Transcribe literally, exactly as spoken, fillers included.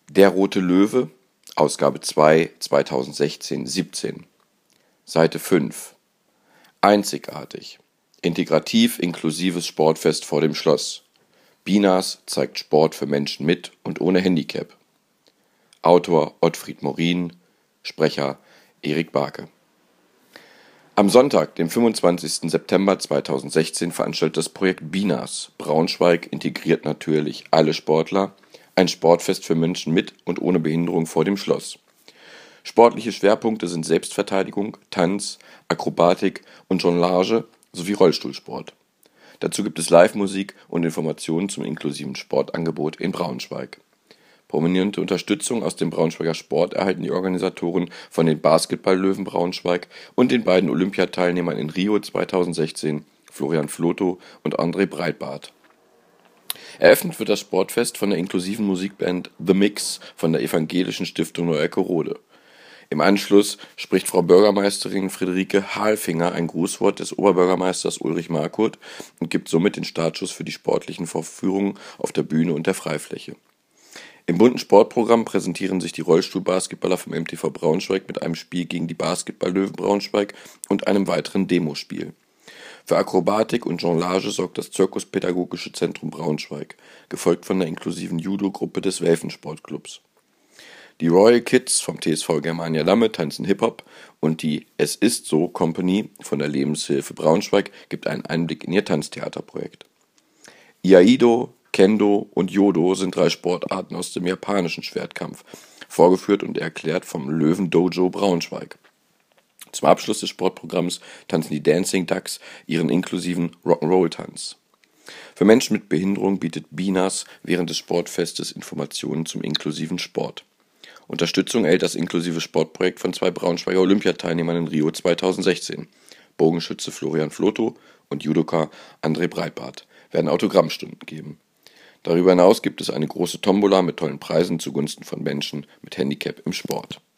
Der Rote Löwe, Ausgabe zwei, zweitausendsechzehn siebzehn, Seite fünf. Einzigartig. Integrativ inklusives Sportfest vor dem Schloss. Binas zeigt Sport für Menschen mit und ohne Handicap. Autor Ottfried Morin, Sprecher Erik Barke. Am Sonntag, dem fünfundzwanzigsten September zweitausendsechzehn, veranstaltet das Projekt Binas Braunschweig integriert natürlich alle Sportler ein Sportfest für Menschen mit und ohne Behinderung vor dem Schloss. Sportliche Schwerpunkte sind Selbstverteidigung, Tanz, Akrobatik und Jonglage sowie Rollstuhlsport. Dazu gibt es Live-Musik und Informationen zum inklusiven Sportangebot in Braunschweig. Prominente Unterstützung aus dem Braunschweiger Sport erhalten die Organisatoren von den Basketball-Löwen Braunschweig und den beiden Olympiateilnehmern in Rio zweitausendsechzehn, Florian Flotow und André Breitbart. Eröffnet wird das Sportfest von der inklusiven Musikband The Mix von der Evangelischen Stiftung Neu-Eckerode. Im Anschluss spricht Frau Bürgermeisterin Friederike Halfinger ein Grußwort des Oberbürgermeisters Ulrich Markurt und gibt somit den Startschuss für die sportlichen Vorführungen auf der Bühne und der Freifläche. Im bunten Sportprogramm präsentieren sich die Rollstuhlbasketballer vom M T V Braunschweig mit einem Spiel gegen die Basketball-Löwen Braunschweig und einem weiteren Demospiel. Für Akrobatik und Jonglage sorgt das Zirkuspädagogische Zentrum Braunschweig, gefolgt von der inklusiven Judo-Gruppe des Welfensportclubs. Die Royal Kids vom T S V Germania Lamme tanzen Hip-Hop und die Es ist so Company von der Lebenshilfe Braunschweig gibt einen Einblick in ihr Tanztheaterprojekt. Iaido, Kendo und Jodo sind drei Sportarten aus dem japanischen Schwertkampf, vorgeführt und erklärt vom Löwen-Dojo Braunschweig. Zum Abschluss des Sportprogramms tanzen die Dancing Ducks ihren inklusiven Rock'n'Roll-Tanz. Für Menschen mit Behinderung bietet Binas während des Sportfestes Informationen zum inklusiven Sport. Unterstützung erhält das inklusive Sportprojekt von zwei Braunschweiger Olympiateilnehmern in Rio zweitausendsechzehn. Bogenschütze Florian Flotow und Judoka André Breitbart werden Autogrammstunden geben. Darüber hinaus gibt es eine große Tombola mit tollen Preisen zugunsten von Menschen mit Handicap im Sport.